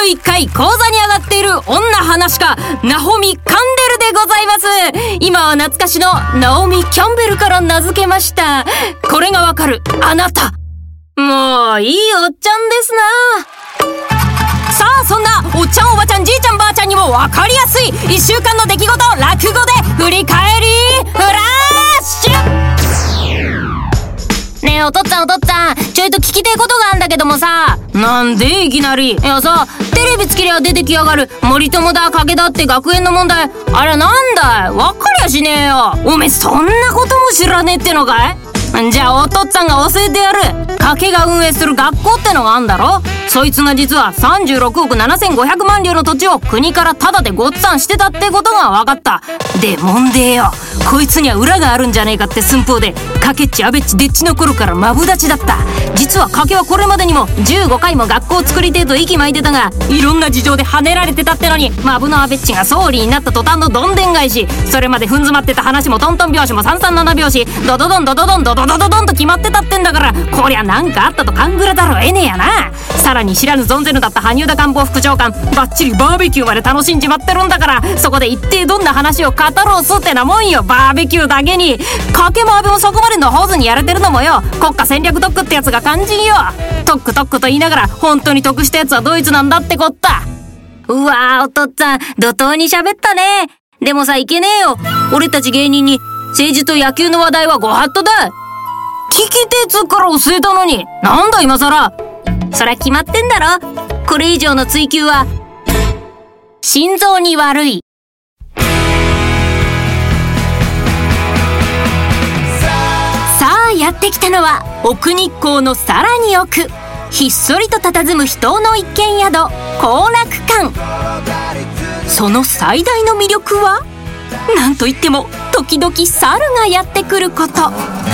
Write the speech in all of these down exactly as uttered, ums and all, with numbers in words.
いっかい講座に上がっている女話家ナホミ・カンデルでございます。今は懐かしのナオミ・キャンベルから名付けました。これがわかるあなた、もういいおっちゃんですな。さあ、そんなおっちゃんおばちゃんじいちゃんばあちゃんにもわかりやすいいっしゅうかんの出来事落語で振り返りフラッシュ。ねえお父っつぁんお父っつぁん、ちょいと聞きてえことがあんだけどもさ。なんでいきなり。いやさ、テレビつけりゃ出てきやがる森友だ賭けだって学園の問題、あれなんだい、わかりゃしねえよ。おめえそんなことも知らねえってのかい。じゃあお父っつぁんが教えてやる。賭けが運営する学校ってのがあんだろ。そいつが実はさんじゅうろくおくななせんごひゃくまんりょうの土地を国からタダでごっつぁんしてたってことが分かった。で問題よ、こいつには裏があるんじゃねえかって寸法で賭けっちあべっちでっちの頃からマブダチだった。実は賭けはこれまでにもじゅうごかいも学校を作りてえと息巻いてたが、いろんな事情で跳ねられてたってのに、マブのあべっちが総理になった途端のどんでん返し。それまでふん詰まってた話もトントン拍子もさんさんなな拍子、ドドドンドドドンドドドドドンと決まってたってんだから、こりゃなんかあったと勘ぐらざるを得ねえやな。さらに知らぬ存ぜぬだった萩生田官房副長官、バッチリバーベキューまで楽しんじまってるんだから、そこで一体どんな話を語ろうすってなもんよ。バーベキューだけに賭けもあべもそこまでのホーズにやれてるのもよ、国家戦略特区ってやつが肝心よ。特区特区と言いながら本当に得したやつはドイツなんだってこった。うわーお父っつぁん怒涛に喋ったね。でもさ、いけねえよ、俺たち芸人に政治と野球の話題はご法度だ。聞きてえつから教えたのになんだ今さら。そりゃ決まってんだろ。これ以上の追求は心臓に悪い。さあやってきたのは奥日光のさらに奥、ひっそりと佇む秘湯の一軒宿後楽館。その最大の魅力はなんといっても時々猿がやってくること。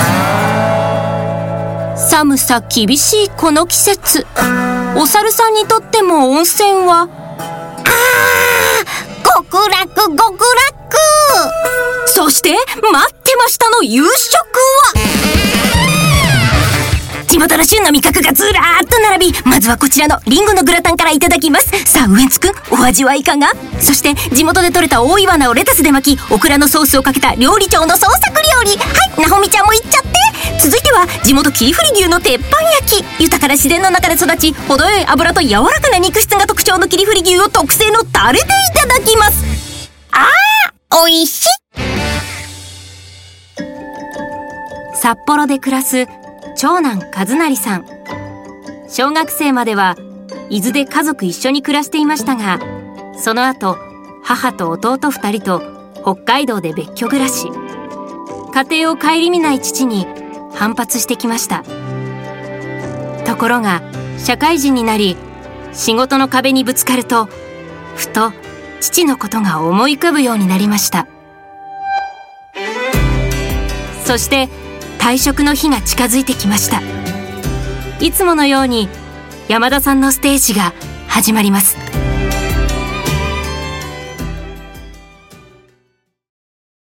寒さ厳しいこの季節、お猿さんにとっても温泉はあー極楽極楽。そして待ってましたの夕食は地元の旬の味覚がずらーっと並び、まずはこちらのリンゴのグラタンからいただきます。さあウエンツくん、お味はいかが。そして地元で採れた大イワナをレタスで巻き、オクラのソースをかけた料理長の創作料理。はい、なほみちゃんもいっちゃって。続いては地元霧降牛の鉄板焼き。豊かな自然の中で育ち、程よい脂と柔らかな肉質が特徴の霧降牛を特製のタレでいただきます。あーおいしい。札幌で暮らす長男和成さん。小学生までは伊豆で家族一緒に暮らしていましたが、その後母と弟二人と北海道で別居暮らし。家庭を顧みない父に反発してきました。ところが社会人になり、仕事の壁にぶつかるとふと父のことが思い浮かぶようになりました。そして退職の日が近づいてきました。いつものように山田さんのステージが始まります。